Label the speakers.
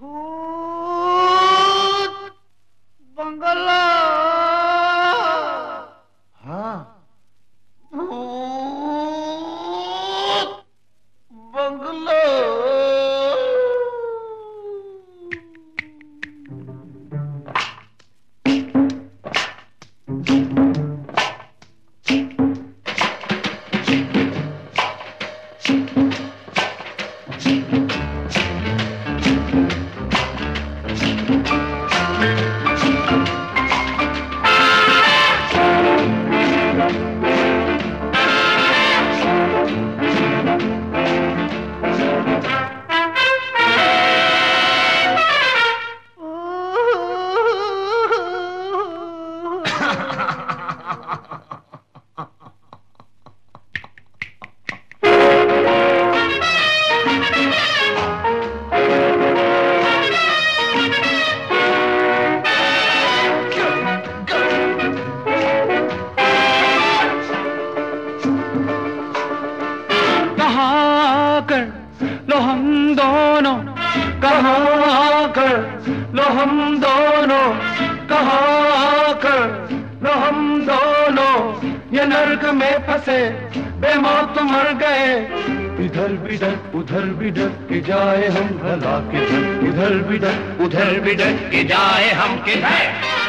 Speaker 1: भूत बंगला।
Speaker 2: हाँ,
Speaker 1: भूत बंगला।
Speaker 3: लो हम दोनों, कहाँ कर लो हम दोनों, कहाँ कर लो हम दोनों, ये नर्क में फंसे बेमौत मर गए। इधर भी डर उधर भी डर के जाए हम भला किधर, इधर भी डर उधर भी डर के जाए हम किधर।